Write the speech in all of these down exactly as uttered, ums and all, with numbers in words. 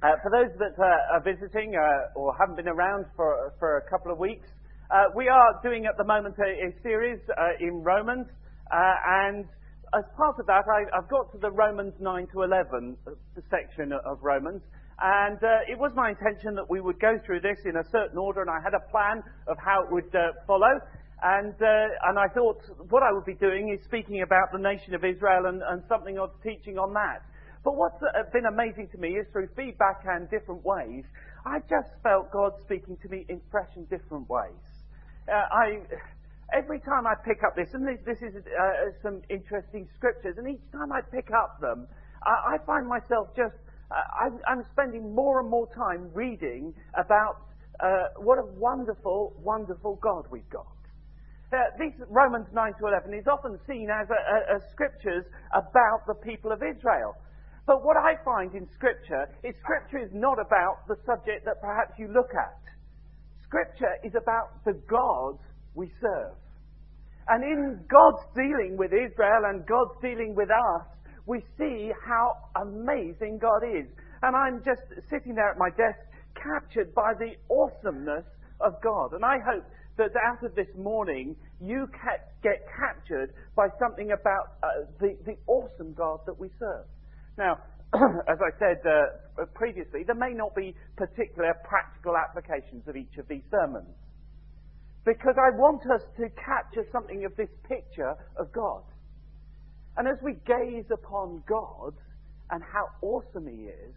Uh, for those that uh, are visiting uh, or haven't been around for for a couple of weeks, uh, we are doing at the moment a, a series uh, in Romans, uh, and as part of that, I, I've got to the Romans nine to eleven section of Romans, and uh, it was my intention that we would go through this in a certain order, and I had a plan of how it would uh, follow. And uh, and I thought what I would be doing is speaking about the nation of Israel and, and something of teaching on that. But what's been amazing to me is through feedback and different ways, I just felt God speaking to me in fresh and different ways. Uh, I every time I pick up this, and this, this is uh, some interesting scriptures, and each time I pick up them, I, I find myself just uh, I'm, I'm spending more and more time reading about uh, what a wonderful, wonderful God we've got. Uh, this Romans nine to eleven is often seen as a, a, a scriptures about the people of Israel. But what I find in Scripture is Scripture is not about the subject that perhaps you look at. Scripture is about the God we serve. And in God's dealing with Israel and God's dealing with us, we see how amazing God is. And I'm just sitting there at my desk, captured by the awesomeness of God. And I hope that out of this morning, you ca- get captured by something about uh, the, the awesome God that we serve. Now, as I said uh, previously, there may not be particular practical applications of each of these sermons, because I want us to capture something of this picture of God. And as we gaze upon God and how awesome He is,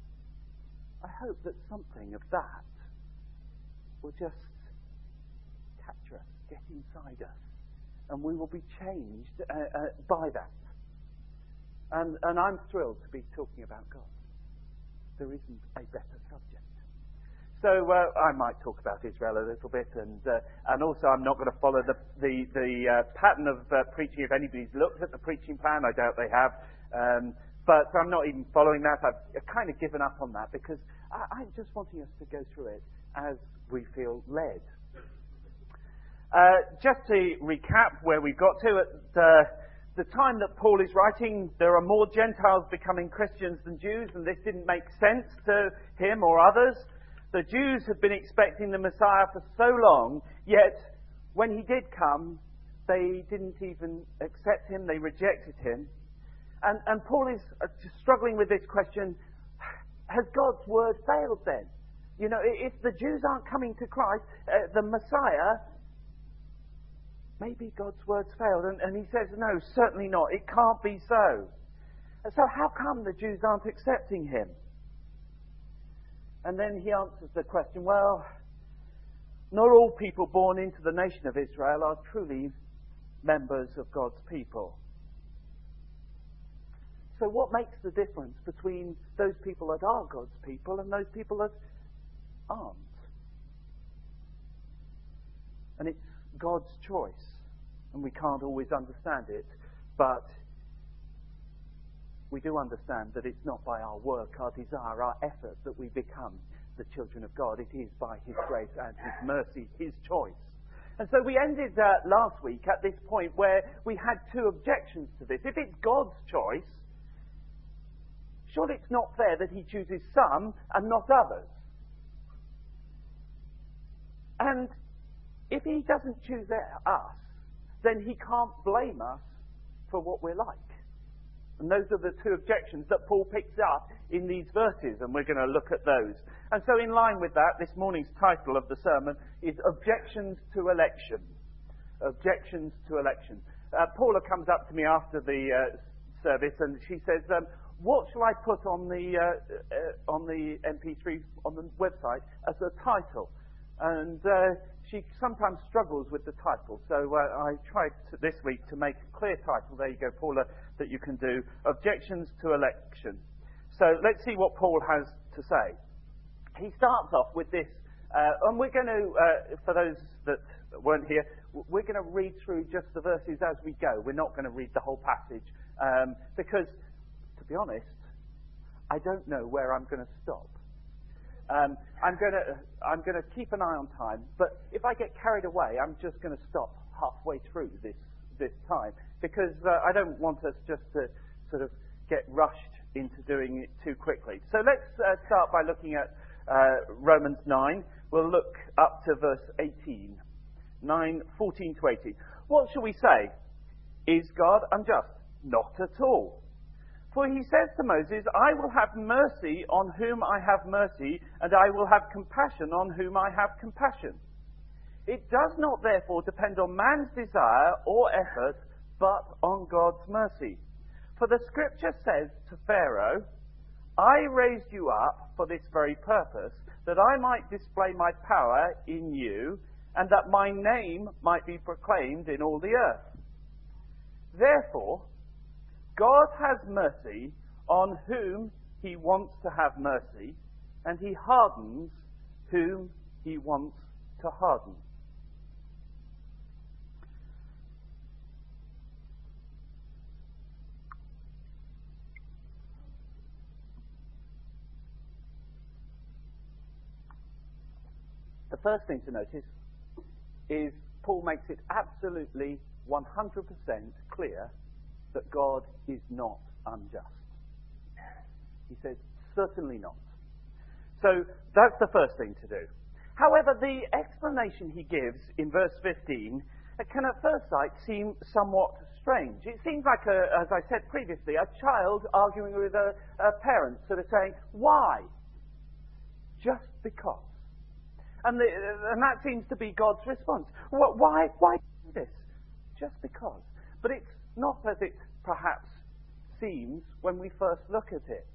I hope that something of that will just capture us, get inside us, and we will be changed uh, uh, by that. And, and I'm thrilled to be talking about God. There isn't a better subject. So uh, I might talk about Israel a little bit, and uh, and also I'm not going to follow the the, the uh, pattern of uh, preaching. If anybody's looked at the preaching plan, I doubt they have. Um, but I'm not even following that. I've kind of given up on that because I, I'm just wanting us to go through it as we feel led. Uh, just to recap where we got to at uh, the time that Paul is writing, there are more Gentiles becoming Christians than Jews, and this didn't make sense to him or others. The Jews had been expecting the Messiah for so long, yet when he did come, they didn't even accept him, they rejected him. And, and Paul is struggling with this question, has God's word failed then? You know, if the Jews aren't coming to Christ, uh, the Messiah, maybe God's words failed. And, and he says, no, certainly not. It can't be so. And so how come the Jews aren't accepting him? And then he answers the question, well, not all people born into the nation of Israel are truly members of God's people. So what makes the difference between those people that are God's people and those people that aren't? And it's God's choice. And we can't always understand it, but we do understand that it's not by our work, our desire, our effort that we become the children of God. It is by His grace and His mercy, His choice. And so we ended uh, last week at this point where we had two objections to this. If it's God's choice, surely it's not fair that He chooses some and not others. And if He doesn't choose us, then He can't blame us for what we're like. And those are the two objections that Paul picks up in these verses, and we're going to look at those. And so in line with that, this morning's title of the sermon is Objections to Election. Objections to Election. Uh, Paula comes up to me after the uh, service and she says, um, what shall I put on the, uh, uh, on the M P three, on the website, as a title? And uh, she sometimes struggles with the title. So uh, I tried to, this week to make a clear title. There you go, Paula, that you can do. Objections to Election. So let's see what Paul has to say. He starts off with this, uh, and we're going to, uh, for those that weren't here, we're going to read through just the verses as we go. We're not going to read the whole passage, um, because, to be honest, I don't know where I'm going to stop. Um, I'm going to I'm going to keep an eye on time, but if I get carried away, I'm just going to stop halfway through this this time, because uh, I don't want us just to sort of get rushed into doing it too quickly. So let's uh, start by looking at uh, Romans nine. We'll look up to verse eighteen. nine, fourteen to eighteen. What shall we say? Is God unjust? Not at all. For he says to Moses, I will have mercy on whom I have mercy, and I will have compassion on whom I have compassion. It does not therefore depend on man's desire or effort, but on God's mercy. For the scripture says to Pharaoh, I raised you up for this very purpose, that I might display my power in you, and that my name might be proclaimed in all the earth. Therefore, God has mercy on whom he wants to have mercy, and he hardens whom he wants to harden. The first thing to notice is Paul makes it absolutely one hundred percent clear that God is not unjust. He says, certainly not. So that's the first thing to do. However, the explanation he gives in verse fifteen can at first sight seem somewhat strange. It seems like, a, as I said previously, a child arguing with a, a parent, sort of saying, why? Just because. And, the, and that seems to be God's response. Why, why do this? Just because. But it's not as it perhaps seems when we first look at it.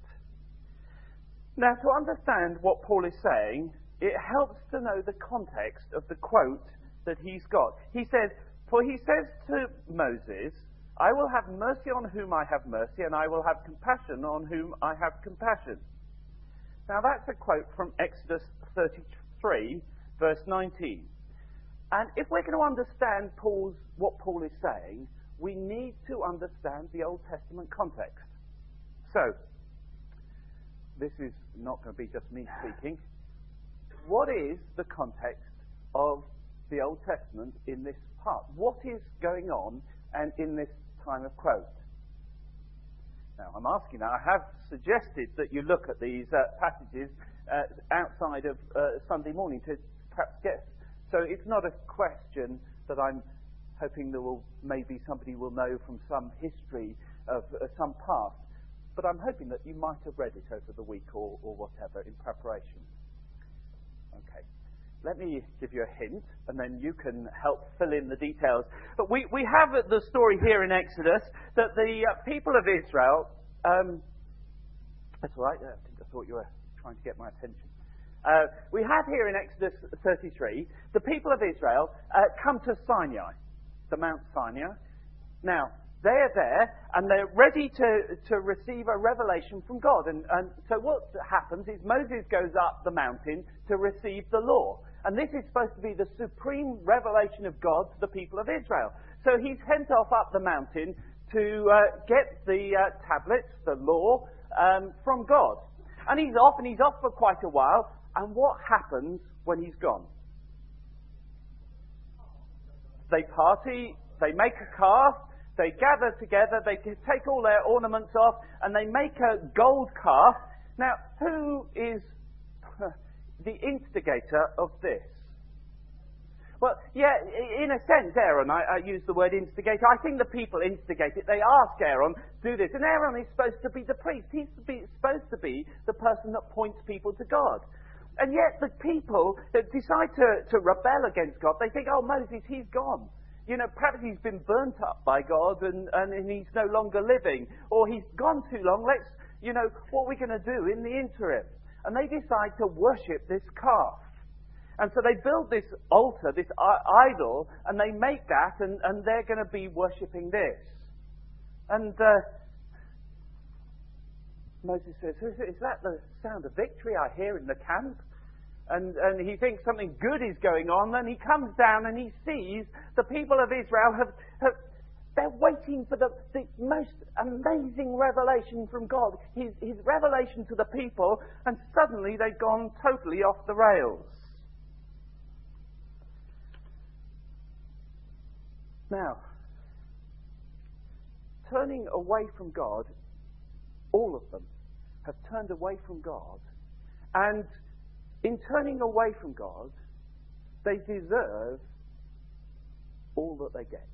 Now, to understand what Paul is saying, it helps to know the context of the quote that he's got. He says, for he says to Moses, I will have mercy on whom I have mercy, and I will have compassion on whom I have compassion. Now, that's a quote from Exodus thirty-three, verse nineteen. And if we're going to understand Paul's, what Paul is saying, we need to understand the Old Testament context. So, this is not going to be just me speaking. What is the context of the Old Testament in this part? What is going on and in this time of quote? Now, I'm asking that. I have suggested that you look at these uh, passages uh, outside of uh, Sunday morning to perhaps get. So it's not a question that I'm hoping there will maybe somebody will know from some history of uh, some past, but I'm hoping that you might have read it over the week or, or whatever in preparation. Okay. Let me give you a hint, and then you can help fill in the details. But we, we have the story here in Exodus that the uh, people of Israel... Um, that's all right. I think I thought you were trying to get my attention. Uh, we have here in Exodus thirty-three, the people of Israel uh, come to Sinai, the Mount Sinai. Now, they're there, and they're ready to, to receive a revelation from God. And, and so what happens is Moses goes up the mountain to receive the law. And this is supposed to be the supreme revelation of God to the people of Israel. So he's sent off up the mountain to uh, get the uh, tablets, the law, um, from God. And he's off, and he's off for quite a while. And what happens when he's gone? They party, they make a calf, they gather together, they take all their ornaments off, and they make a gold calf. Now, who is the instigator of this? Well, yeah, in a sense, Aaron, I, I use the word instigator. I think the people instigate it. They ask Aaron to do this. And Aaron is supposed to be the priest. He's to be, supposed to be the person that points people to God. And yet the people that decide to, to rebel against God, they think, oh, Moses, he's gone. You know, perhaps he's been burnt up by God and, and, and he's no longer living. Or he's gone too long. Let's, you know, what are we going to do in the interim? And they decide to worship this calf. And so they build this altar, this idol, and they make that, and, and they're going to be worshipping this. And uh, Moses says, is that the sound of victory I hear in the camp? And, and he thinks something good is going on, and he comes down and he sees the people of Israel have, have they're waiting for the, the most amazing revelation from God, his, his revelation to the people, and suddenly they've gone totally off the rails. Now, turning away from God all of them, have turned away from God. And in turning away from God, they deserve all that they get.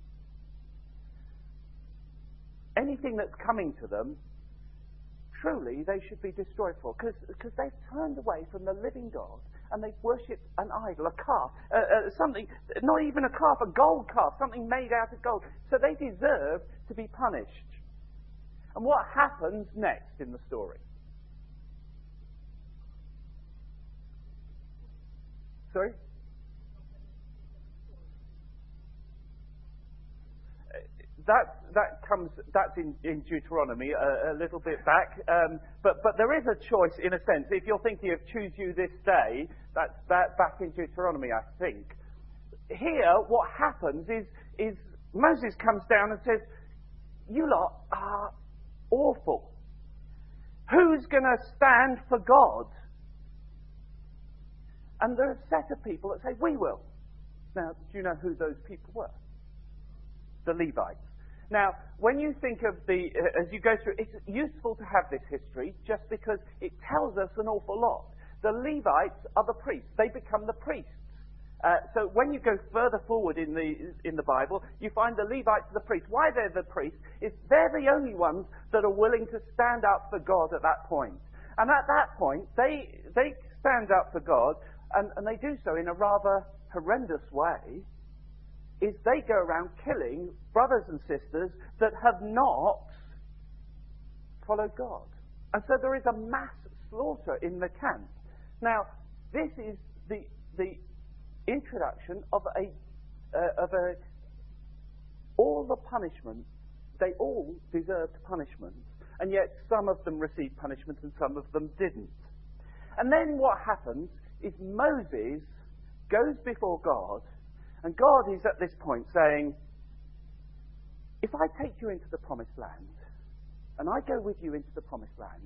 Anything that's coming to them, truly they should be destroyed for, because they've turned away from the living God and they've worshipped an idol, a calf, uh, uh, something, not even a calf, a gold calf, something made out of gold. So they deserve to be punished. And what happens next in the story? Sorry? That that comes that's in, in Deuteronomy a, a little bit back, um, but but there is a choice in a sense. If you're thinking of choose you this day, that's that back in Deuteronomy, I think. Here, what happens is is Moses comes down and says, "You lot are awful. Who's going to stand for God?" And there are a set of people that say, "We will." Now, do you know who those people were? The Levites. Now, when you think of the, uh, as you go through, it's useful to have this history just because it tells us an awful lot. The Levites are the priests. They become the priests. Uh, so when you go further forward in the in the Bible, you find the Levites are the priests. Why they're the priests is they're the only ones that are willing to stand up for God at that point. And at that point, they they stand up for God, and, and they do so in a rather horrendous way. Is they go around killing brothers and sisters that have not followed God. And so there is a mass slaughter in the camp. Now, this is the the introduction of a uh, of a all the punishment. They all deserved punishment, and yet some of them received punishment and some of them didn't. And then what happens is Moses goes before God. And God is at this point saying, if I take you into the promised land, and I go with you into the promised land,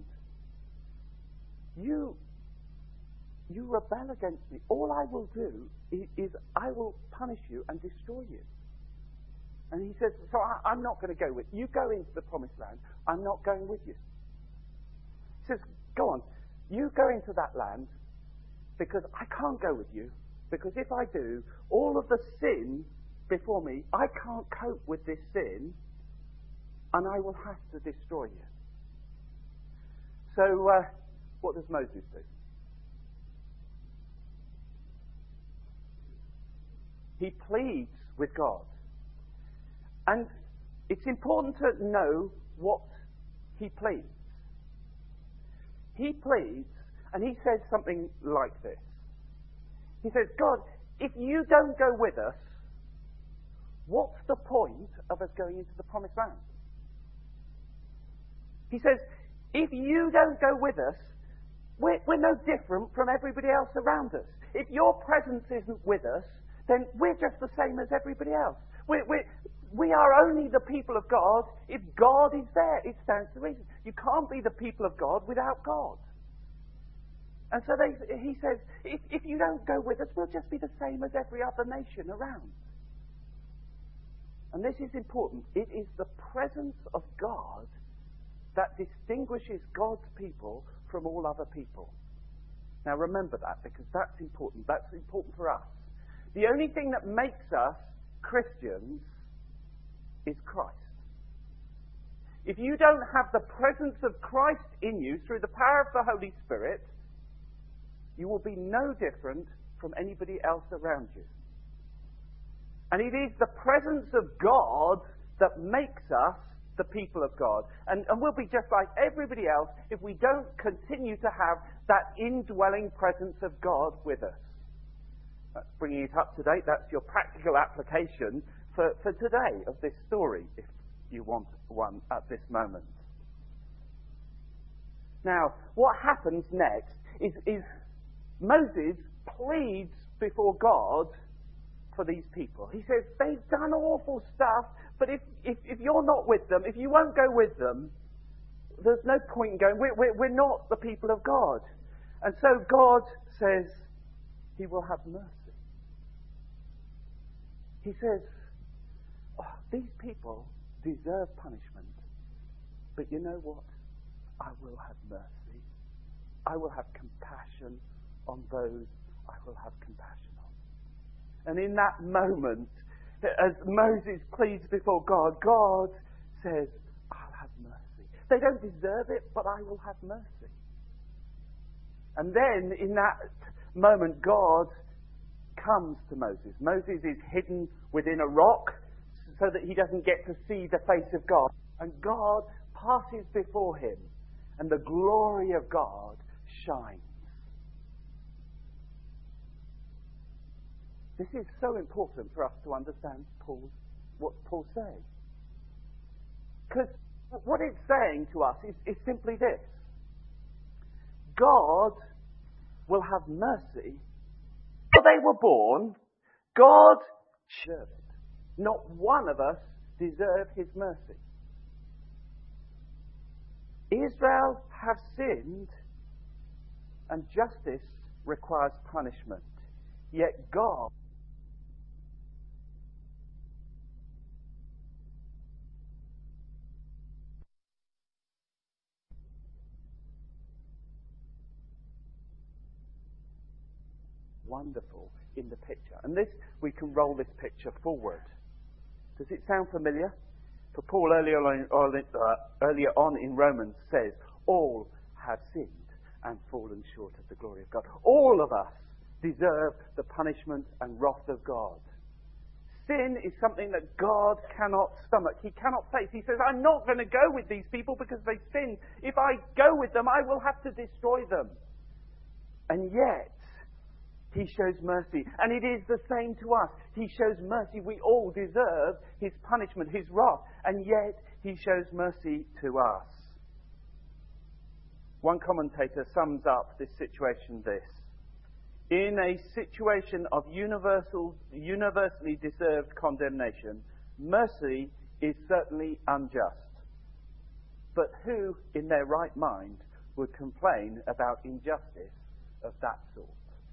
you you rebel against me. All I will do is, is I will punish you and destroy you. And he says, so I, I'm not going to go with you. You go into the promised land. I'm not going with you. He says, go on. You go into that land because I can't go with you. Because if I do, all of the sin before me, I can't cope with this sin, and I will have to destroy you. So, uh, what does Moses do? He pleads with God. And it's important to know what he pleads. He pleads, and he says something like this. He says, God, if you don't go with us, what's the point of us going into the promised land? He says, if you don't go with us, we're, we're no different from everybody else around us. If your presence isn't with us, then we're just the same as everybody else. We're, we're, we are only the people of God if God is there. It stands to reason. You can't be the people of God without God. And so they, he says, if, if you don't go with us, we'll just be the same as every other nation around. And this is important. It is the presence of God that distinguishes God's people from all other people. Now remember that, because that's important. That's important for us. The only thing that makes us Christians is Christ. If you don't have the presence of Christ in you through the power of the Holy Spirit, you will be no different from anybody else around you. And it is the presence of God that makes us the people of God. And, and we'll be just like everybody else if we don't continue to have that indwelling presence of God with us. That's bringing it up to date. That's your practical application for, for today of this story, if you want one at this moment. Now, what happens next is, is Moses pleads before God for these people. He says, they've done awful stuff, but if, if, if you're not with them, if you won't go with them, there's no point in going. We're, we're, we're not the people of God. And so God says he will have mercy. He says, oh, these people deserve punishment. But you know what? I will have mercy. I will have compassion on those I will have compassion on. And in that moment, as Moses pleads before God, God says, I'll have mercy. They don't deserve it, but I will have mercy. And then in that moment, God comes to Moses. Moses is hidden within a rock so that he doesn't get to see the face of God. And God passes before him, and the glory of God shines. This is so important for us to understand Paul's, what Paul's saying. Because what it's saying to us is, is simply this. God will have mercy. When they were born, God deserved it. Not one of us deserved his mercy. Israel have sinned, and justice requires punishment. Yet God wonderful in the picture. And this, we can roll this picture forward. Does it sound familiar? For Paul earlier on, uh, earlier on in Romans says, all have sinned and fallen short of the glory of God. All of us deserve the punishment and wrath of God. Sin is something that God cannot stomach. He cannot face. He says, I'm not going to go with these people because they sinned. If I go with them, I will have to destroy them. And yet, he shows mercy. And it is the same to us. He shows mercy. We all deserve his punishment, his wrath. And yet, he shows mercy to us. One commentator sums up this situation this. In a situation of universal, universally deserved condemnation, mercy is certainly unjust. But who, in their right mind, would complain about injustice of that sort?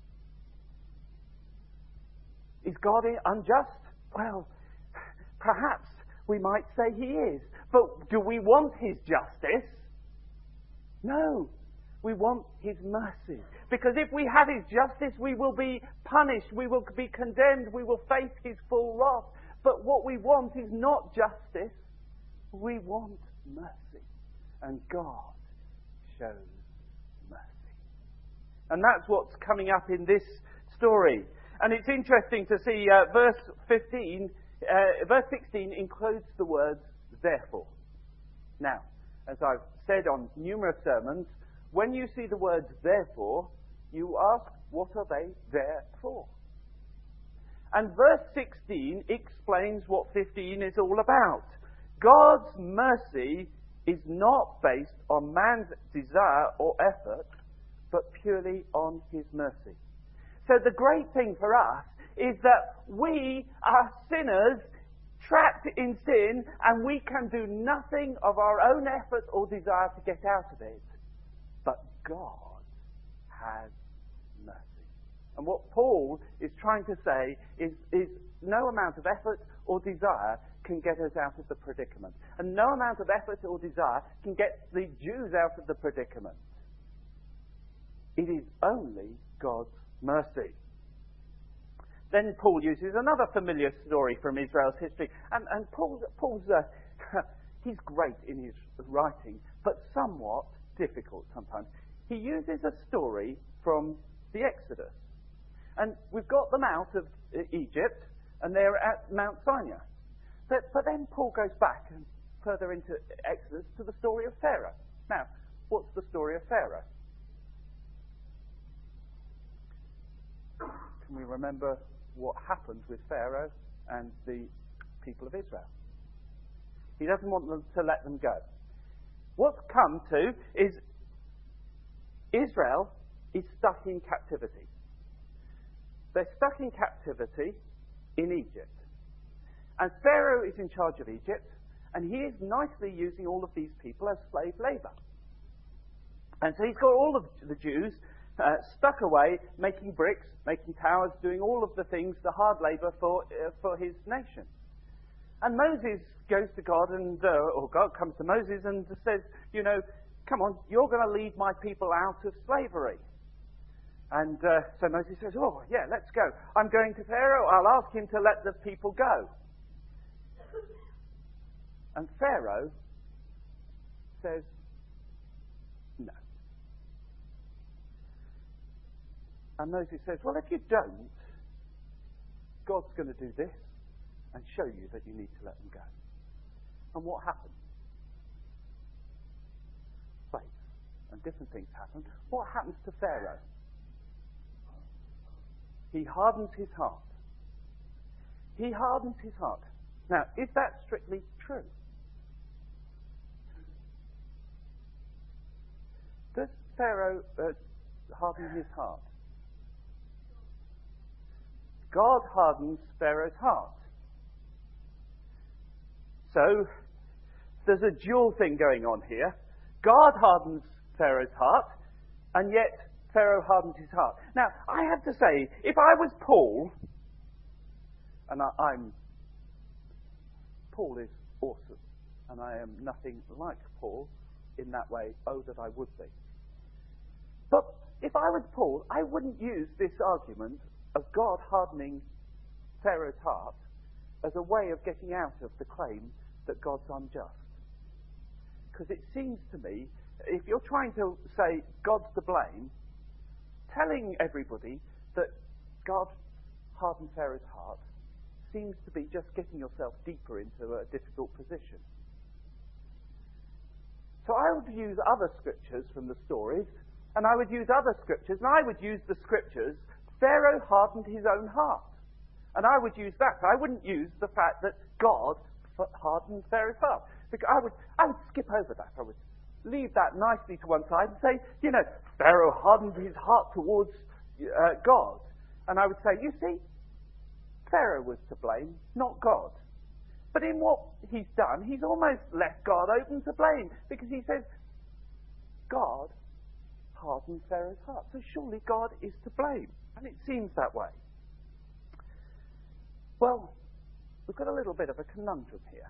Is God unjust? Well, perhaps we might say he is. But do we want his justice? No. We want his mercy. Because if we have his justice, we will be punished. We will be condemned. We will face his full wrath. But what we want is not justice. We want mercy. And God shows mercy. And that's what's coming up in this story. And it's interesting to see uh, verse fifteen, uh, verse sixteen includes the words therefore. Now, as I've said on numerous sermons, when you see the words therefore, you ask, what are they there for? And verse sixteen explains what fifteen is all about. God's mercy is not based on man's desire or effort, but purely on his mercy. So the great thing for us is that we are sinners trapped in sin, and we can do nothing of our own effort or desire to get out of it. But God has mercy. And what Paul is trying to say is, is no amount of effort or desire can get us out of the predicament. And no amount of effort or desire can get the Jews out of the predicament. It is only God's mercy. Then Paul uses another familiar story from Israel's history. And, and Paul's, Paul's uh, he's great in his writing, but somewhat difficult sometimes. He uses a story from the Exodus. And we've got them out of Egypt, and they're at Mount Sinai. But, but then Paul goes back and further into Exodus to the story of Pharaoh. Now, what's the story of Pharaoh? Can we remember what happened with Pharaoh and the people of Israel? He doesn't want them to let them go. What's come to is Israel is stuck in captivity. They're stuck in captivity in Egypt. And Pharaoh is in charge of Egypt, and he is nicely using all of these people as slave labour. And so he's got all of the Jews Uh, stuck away, making bricks, making towers, doing all of the things, the hard labour for uh, for his nation. And Moses goes to God, and uh, or God comes to Moses and says, you know, come on, you're going to lead my people out of slavery. And uh, so Moses says, oh, yeah, let's go. I'm going to Pharaoh. I'll ask him to let the people go. And Pharaoh says, no. And Moses says, well, if you don't, God's going to do this and show you that you need to let them go. And what happens? Plagues and different things happen. What happens to Pharaoh? He hardens his heart. He hardens his heart. Now, is that strictly true? Does Pharaoh uh, harden his heart? God hardens Pharaoh's heart. So, there's a dual thing going on here. God hardens Pharaoh's heart, and yet Pharaoh hardened his heart. Now, I have to say, if I was Paul, and I, I'm, Paul is awesome, and I am nothing like Paul in that way, oh, that I would be. But if I was Paul, I wouldn't use this argument of God hardening Pharaoh's heart as a way of getting out of the claim that God's unjust. Because it seems to me, if you're trying to say God's to blame, telling everybody that God hardened Pharaoh's heart seems to be just getting yourself deeper into a difficult position. So I would use other scriptures from the stories, and I would use other scriptures, and I would use the scriptures, Pharaoh hardened his own heart. And I would use that. I wouldn't use the fact that God hardened Pharaoh's heart. Because I would, I would skip over that. I would leave that nicely to one side and say, you know, Pharaoh hardened his heart towards uh, God. And I would say, you see, Pharaoh was to blame, not God. But in what he's done, he's almost left God open to blame. Because he says, God hardened Pharaoh's heart. So surely God is to blame. And it seems that way. Well, we've got a little bit of a conundrum here.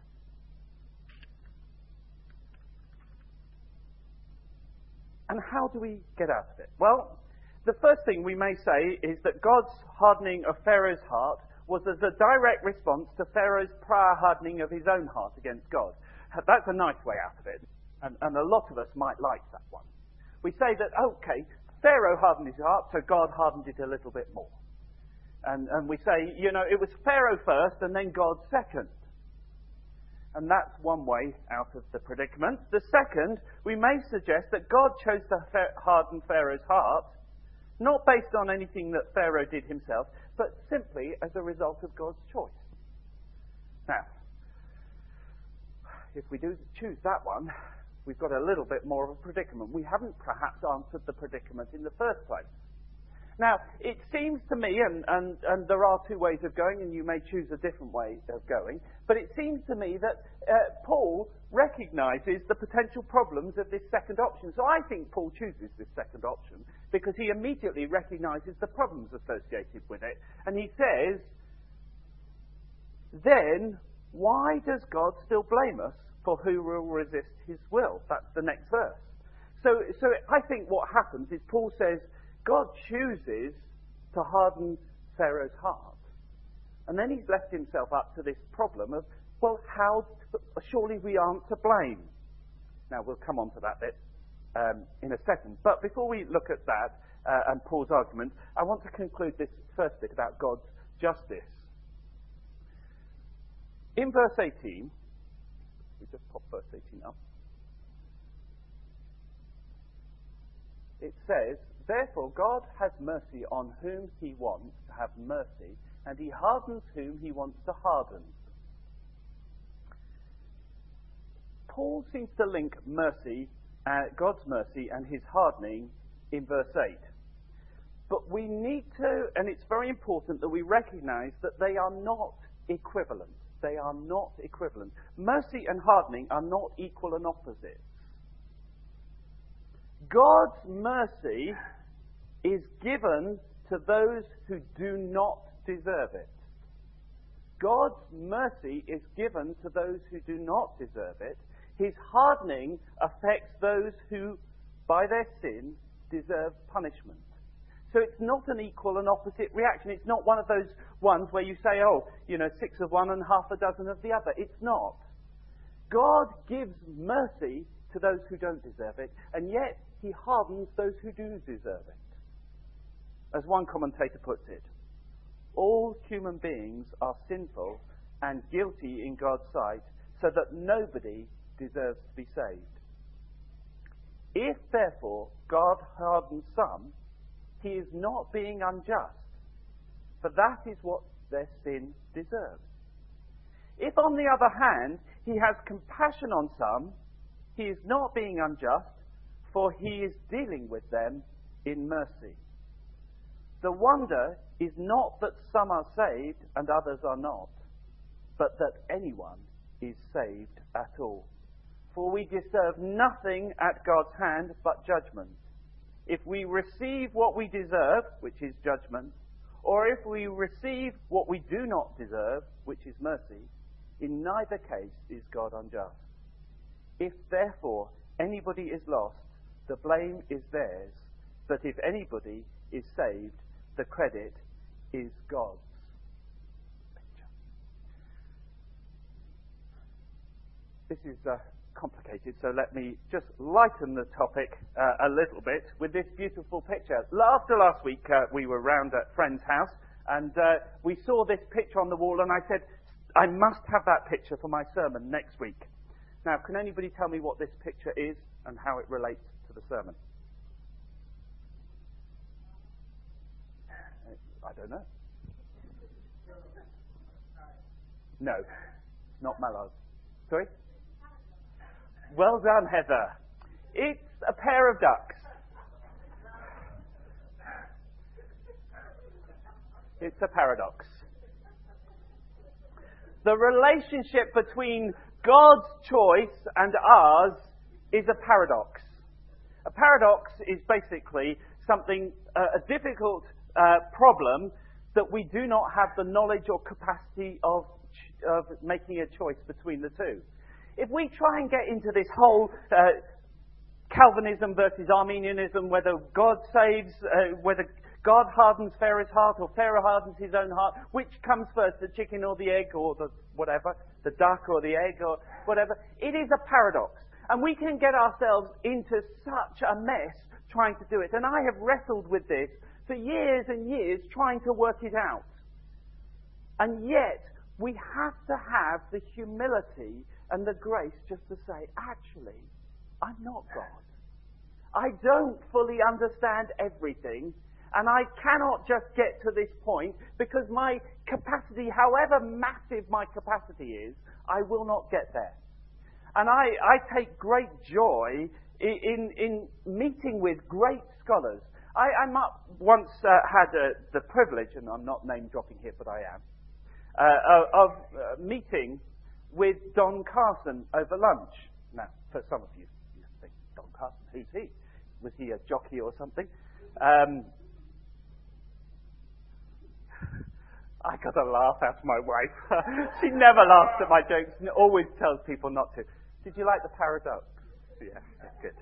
And how do we get out of it? Well, the first thing we may say is that God's hardening of Pharaoh's heart was as a direct response to Pharaoh's prior hardening of his own heart against God. That's a nice way out of it. And, and a lot of us might like that one. We say that, okay, Pharaoh hardened his heart, so God hardened it a little bit more. And, and we say, you know, it was Pharaoh first and then God second. And that's one way out of the predicament. The second, we may suggest that God chose to harden Pharaoh's heart, not based on anything that Pharaoh did himself, but simply as a result of God's choice. Now, if we do choose that one, we've got a little bit more of a predicament. We haven't perhaps answered the predicament in the first place. Now, it seems to me, and, and, and there are two ways of going, and you may choose a different way of going, but it seems to me that uh, Paul recognizes the potential problems of this second option. So I think Paul chooses this second option because he immediately recognizes the problems associated with it. And he says, then why does God still blame us for who will resist his will? That's the next verse. So, so I think what happens is Paul says, God chooses to harden Pharaoh's heart. And then he's left himself up to this problem of, well, how, to, surely we aren't to blame. Now, we'll come on to that bit um, in a second. But before we look at that uh, and Paul's argument, I want to conclude this first bit about God's justice. In verse eighteen, we just pop verse eighteen up. It says, therefore God has mercy on whom he wants to have mercy, and he hardens whom he wants to harden. Paul seems to link mercy, uh, God's mercy and his hardening in verse eight. But we need to, and it's very important that we recognize that they are not equivalent. They are not equivalent. Mercy and hardening are not equal and opposite. God's mercy is given to those who do not deserve it. God's mercy is given to those who do not deserve it. His hardening affects those who, by their sin, deserve punishment. So it's not an equal and opposite reaction. It's not one of those ones where you say, oh, you know, six of one and half a dozen of the other. It's not. God gives mercy to those who don't deserve it, and yet he hardens those who do deserve it. As one commentator puts it, all human beings are sinful and guilty in God's sight, so that nobody deserves to be saved. If, therefore, God hardens some, he is not being unjust, for that is what their sin deserves. If, on the other hand, he has compassion on some, he is not being unjust, for he is dealing with them in mercy. The wonder is not that some are saved and others are not, but that anyone is saved at all. For we deserve nothing at God's hand but judgment. If we receive what we deserve, which is judgment, or if we receive what we do not deserve, which is mercy, in neither case is God unjust. If therefore anybody is lost, the blame is theirs, but if anybody is saved, the credit is God's. This is uh, complicated, so let me just lighten the topic uh, a little bit with this beautiful picture. After last week, uh, we were round at a friend's house, and uh, we saw this picture on the wall, and I said, I must have that picture for my sermon next week. Now, can anybody tell me what this picture is and how it relates to the sermon? I don't know. No, not Mallows. Sorry? Well done, Heather. It's a pair of ducks. It's a paradox. The relationship between God's choice and ours is a paradox. A paradox is basically something, uh, a difficult uh, problem that we do not have the knowledge or capacity of, of making a choice between the two. If we try and get into this whole uh, Calvinism versus Arminianism, whether God saves, uh, whether God hardens Pharaoh's heart or Pharaoh hardens his own heart, which comes first, the chicken or the egg or the whatever, the duck or the egg or whatever, it is a paradox. And we can get ourselves into such a mess trying to do it. And I have wrestled with this for years and years trying to work it out. And yet, we have to have the humility and the grace just to say, actually, I'm not God. I don't fully understand everything, and I cannot just get to this point because my capacity, however massive my capacity is, I will not get there. And I, I take great joy in, in, in meeting with great scholars. I, I once uh, had uh, the privilege, and I'm not name dropping here, but I am, uh, of uh, meeting with Don Carson over lunch. Now, for some of you, you think, Don Carson, who's he? Was he a jockey or something? Um, I got a laugh out of my wife. She never laughs at my jokes and always tells people not to. Did you like the paradox? Yeah, that's good.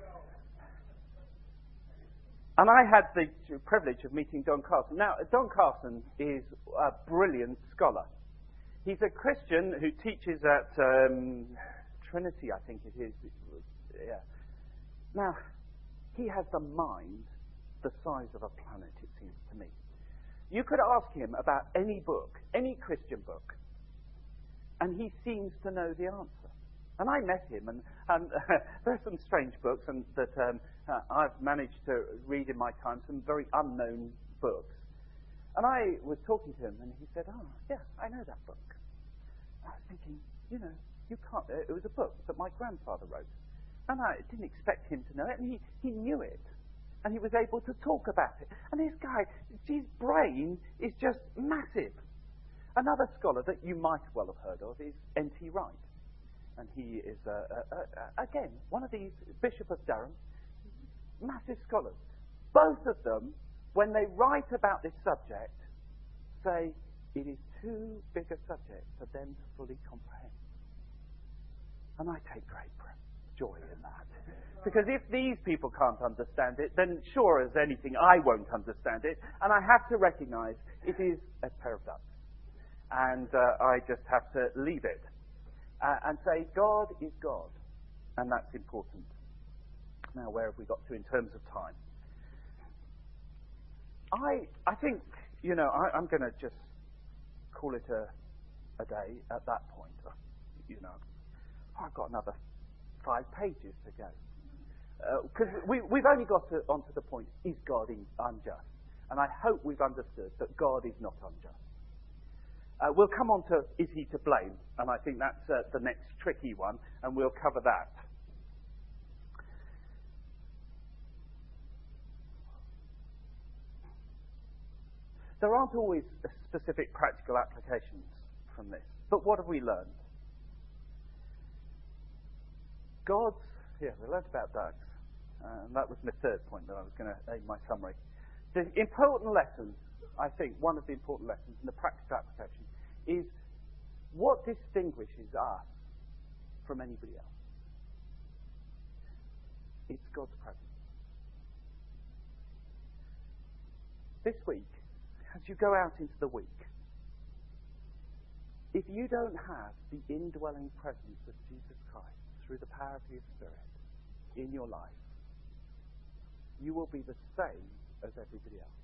And I had the privilege of meeting Don Carson. Now, Don Carson is a brilliant scholar. He's a Christian who teaches at um, Trinity, I think it is. Yeah. Now, he has the mind the size of a planet, it seems to me. You could ask him about any book, any Christian book, and he seems to know the answer. And I met him, and, and uh, there are some strange books and that um, uh, I've managed to read in my time, some very unknown books. And I was talking to him, and he said, oh, yeah, I know that book. I was thinking, you know, you can't, uh, it was a book that my grandfather wrote. And I didn't expect him to know it, and he, he knew it. And he was able to talk about it. And this guy, his brain is just massive. Another scholar that you might well have heard of is N T Wright. And he is, uh, uh, uh, again, one of these, Bishop of Durham, massive scholars. Both of them, when they write about this subject, say it is too big a subject for them to fully comprehend. And I take great joy in that. Because if these people can't understand it, then sure as anything, I won't understand it. And I have to recognize it is a pair of ducks. And uh, I just have to leave it. Uh, and say, God is God. And that's important. Now, where have we got to in terms of time? I I think, you know, I, I'm going to just call it a, a day at that point. You know, I've got another five pages to go. Because uh, we, we've only got to, onto the point, is God in, unjust? And I hope we've understood that God is not unjust. Uh, we'll come on to, is he to blame? And I think that's uh, the next tricky one, and we'll cover that. There aren't always specific practical applications from this. But what have we learned? God's, yeah, we learned about ducks. Uh, and that was my third point that I was going to aim my summary. The important lessons, I think, one of the important lessons in the practical application is what distinguishes us from anybody else. It's God's presence. This week, as you go out into the week, if you don't have the indwelling presence of Jesus Christ through the power of His Spirit in your life, you will be the same as everybody else.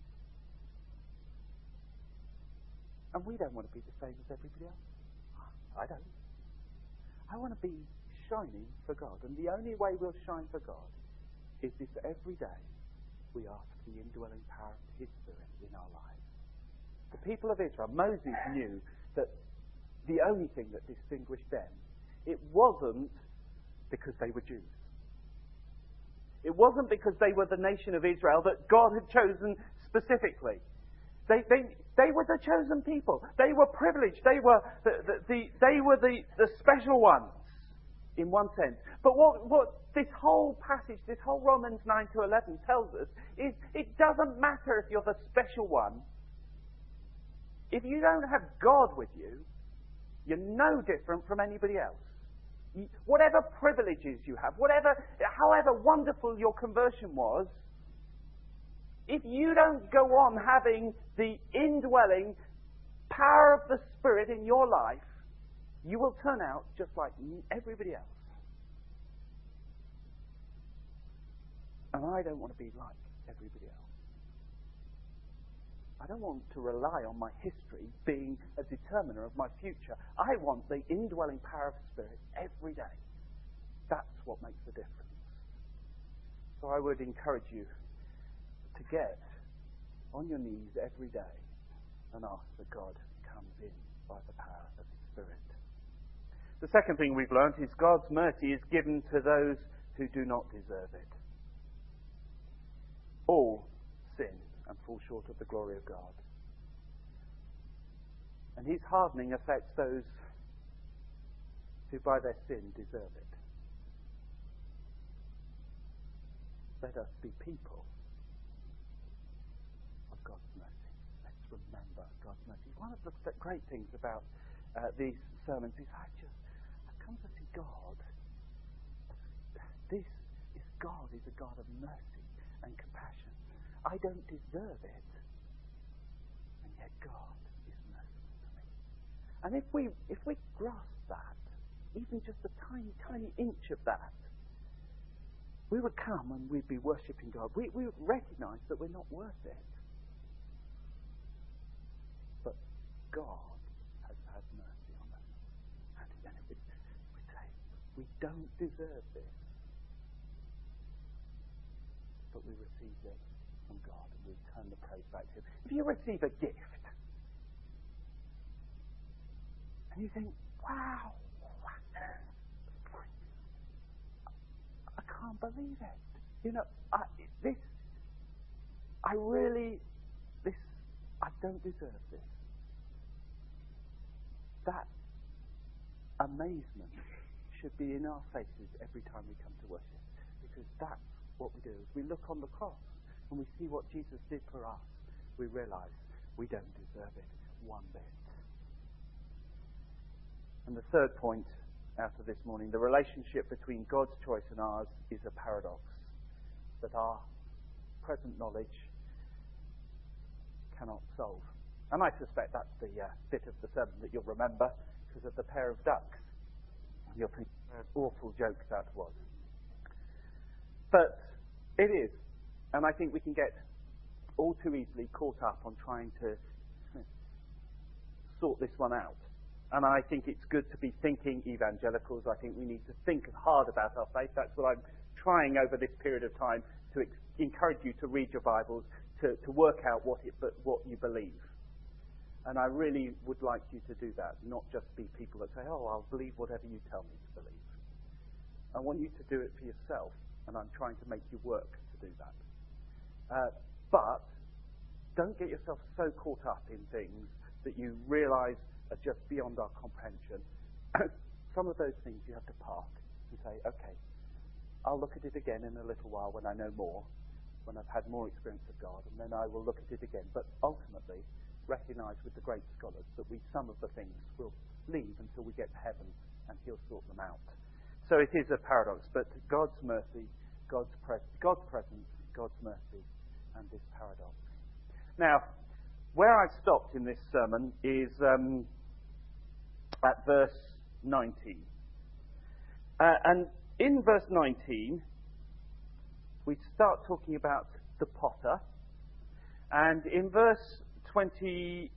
And we don't want to be the same as everybody else. I don't. I want to be shining for God. And the only way we'll shine for God is if every day we ask for the indwelling power of His Spirit in our lives. The people of Israel, Moses knew that the only thing that distinguished them, it wasn't because they were Jews. It wasn't because they were the nation of Israel that God had chosen specifically. They, they, they were the chosen people. They were privileged. They were the, the, the, they were the, the special ones, in one sense. But what, what this whole passage, this whole Romans nine to eleven tells us is it doesn't matter if you're the special one. If you don't have God with you, you're no different from anybody else. Whatever privileges you have, whatever, however wonderful your conversion was, if you don't go on having the indwelling power of the Spirit in your life, you will turn out just like everybody else. And I don't want to be like everybody else. I don't want to rely on my history being a determiner of my future. I want the indwelling power of the Spirit every day. That's what makes the difference. So I would encourage you to get on your knees every day and ask that God comes in by the power of His Spirit. The second thing we've learned is God's mercy is given to those who do not deserve it. All sin and fall short of the glory of God. And His hardening affects those who by their sin deserve it. Let us be people of God's mercy. Let's remember God's mercy. One of the great things about uh, these sermons is I just I come to see God. This is God is a God of mercy and compassion. I don't deserve it, and yet God is merciful to me. And if we if we grasp that, even just a tiny, tiny inch of that, we would come and we'd be worshipping God. We we would recognise that we're not worth it, but God has had mercy on us, and then we we say we don't deserve this, but we receive it from God and we return the praise back to Him. If you receive a gift and you think, wow, I can't believe it. You know, I, this, I really, this, I don't deserve this. That amazement should be in our faces every time we come to worship, because that's what we do. As we look on the cross, when we see what Jesus did for us, we realise we don't deserve it one bit. And the third point, out of this morning. The relationship between God's choice and ours is a paradox that our present knowledge cannot solve. And I suspect that's the uh, bit of the sermon that you'll remember because of the pair of ducks. You'll think, what an awful joke that was. But it is. And I think we can get all too easily caught up on trying to sort this one out. And I think it's good to be thinking evangelicals. I think we need to think hard about our faith. That's what I'm trying over this period of time to ex- encourage you to read your Bibles, to, to work out what it, what you believe. And I really would like you to do that, not just be people that say, oh, I'll believe whatever you tell me to believe. I want you to do it for yourself, and I'm trying to make you work to do that. Uh, but don't get yourself so caught up in things that you realise are just beyond our comprehension. Some of those things you have to park and say, okay, I'll look at it again in a little while when I know more, when I've had more experience of God, and then I will look at it again. But ultimately, recognise with the great scholars that we some of the things will leave until we get to heaven and He'll sort them out. So it is a paradox, but God's mercy, God's, pres- God's presence, God's mercy, and this paradox. Now, where I stopped in this sermon is um, at verse nineteen. Uh, and in verse nineteen, we start talking about the potter. And in verse twenty-four,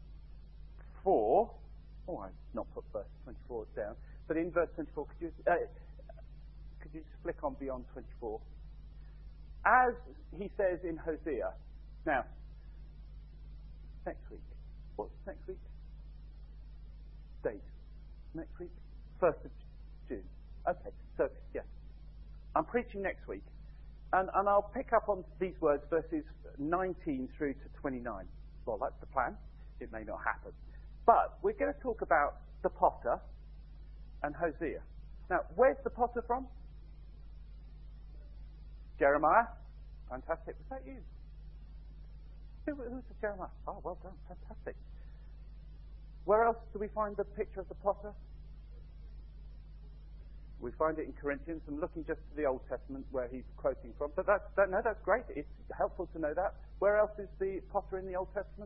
oh, I've not put verse twenty-four down, but in verse twenty-four, could you, uh, could you just flick on beyond twenty-four? As he says in Hosea. Now, next week. What's next week? Date. Next week? first of June. Okay, so, yes. I'm preaching next week. And, and I'll pick up on these words, verses nineteen through to twenty-nine. Well, that's the plan. It may not happen. But we're going to talk about the potter and Hosea. Now, where's the potter from? Jeremiah. Fantastic. Was that you? Who, who's the Jeremiah? Oh, well done. Fantastic. Where else do we find the picture of the potter? We find it in Corinthians. I'm looking just to the Old Testament where he's quoting from. But that's, that, no, that's great. It's helpful to know that. Where else is the potter in the Old Testament?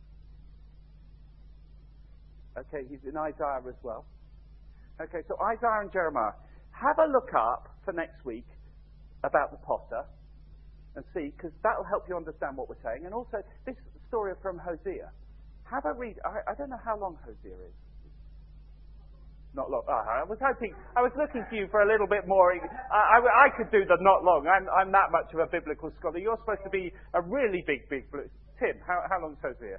Okay, he's in Isaiah as well. Okay, so Isaiah and Jeremiah. Have a look up for next week about the potter and see, because that will help you understand what we're saying. And also, this story from Hosea. Have a read. I, I don't know how long Hosea is. Not long. Oh, I was hoping, I was looking for you for a little bit more. I, I, I could do the not long. I'm, I'm that much of a biblical scholar. You're supposed to be a really big, big. Tim, how, how long is Hosea?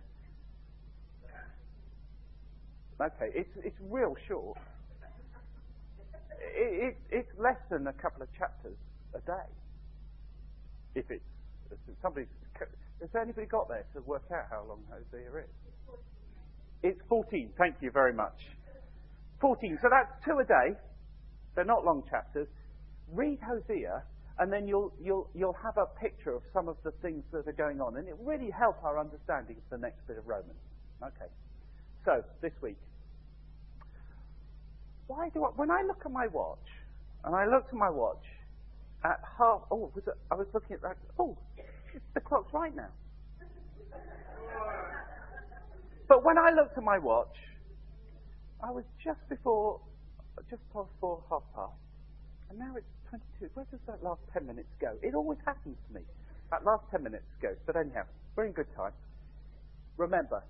Okay, it's it's real short. It, it, it's less than a couple of chapters a day. If it's if somebody's, has anybody got there to work out how long Hosea is? It's fourteen. Thank you very much. fourteen. So that's two a day. They're not long chapters. Read Hosea, and then you'll you'll you'll have a picture of some of the things that are going on, and it will really help our understanding of the next bit of Romans. Okay. So this week, why do I, when I look at my watch, and I looked at my watch at half. Oh, was it, I was looking at that. Oh, the clock's right now. But when I looked at my watch, I was just before, just past four, half past, and now it's twenty-two. Where does that last ten minutes go? It always happens to me. That last ten minutes goes. But anyhow, we're in good time. Remember,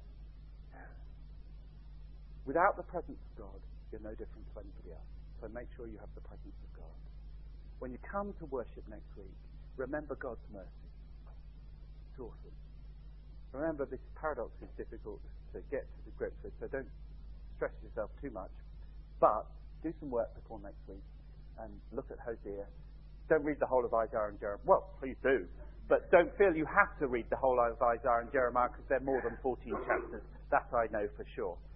without the presence of God, you're no different to anybody else. So make sure you have the presence of God. When you come to worship next week, remember God's mercy. It's awesome. Remember, this paradox is difficult to get to the grips with, so don't stress yourself too much. But do some work before next week and look at Hosea. Don't read the whole of Isaiah and Jeremiah. Well, please do. But don't feel you have to read the whole of Isaiah and Jeremiah because they're more than fourteen chapters. That I know for sure.